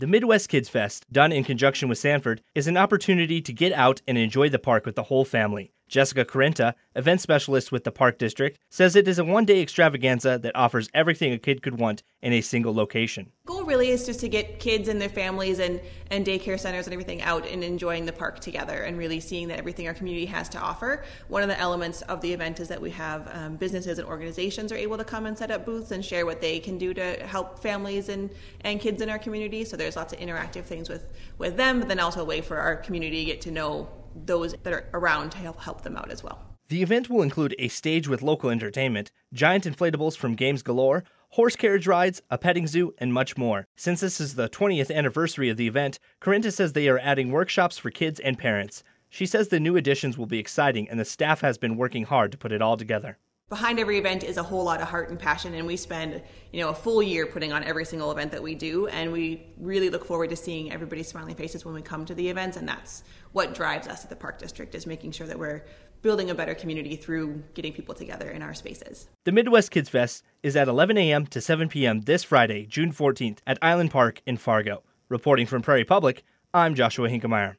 The Midwest Kids Fest, done in conjunction with Sanford, is an opportunity to get out and enjoy the park with the whole family. Jessica Carenta, event specialist with the Park District, says it is a one-day extravaganza that offers everything a kid could want in a single location. The goal really is just to get kids and their families and daycare centers and everything out and enjoying the park together and really seeing that everything our community has to offer. One of the elements of the event is that we have businesses and organizations are able to come and set up booths and share what they can do to help families and kids in our community. So there's lots of interactive things with them, but then also a way for our community to get to know those that are around to help them out as well. The event will include a stage with local entertainment, giant inflatables from Games Galore, horse carriage rides, a petting zoo, and much more. Since this is the 20th anniversary of the event, Carenta says they are adding workshops for kids and parents. She says the new additions will be exciting and the staff has been working hard to put it all together. Behind every event is a whole lot of heart and passion, and we spend, a full year putting on every single event that we do, and we really look forward to seeing everybody's smiling faces when we come to the events, and that's what drives us at the Park District, is making sure that we're building a better community through getting people together in our spaces. The Midwest Kids Fest is at 11 a.m. to 7 p.m. this Friday, June 14th at Island Park in Fargo. Reporting from Prairie Public, I'm Joshua Hinkemeyer.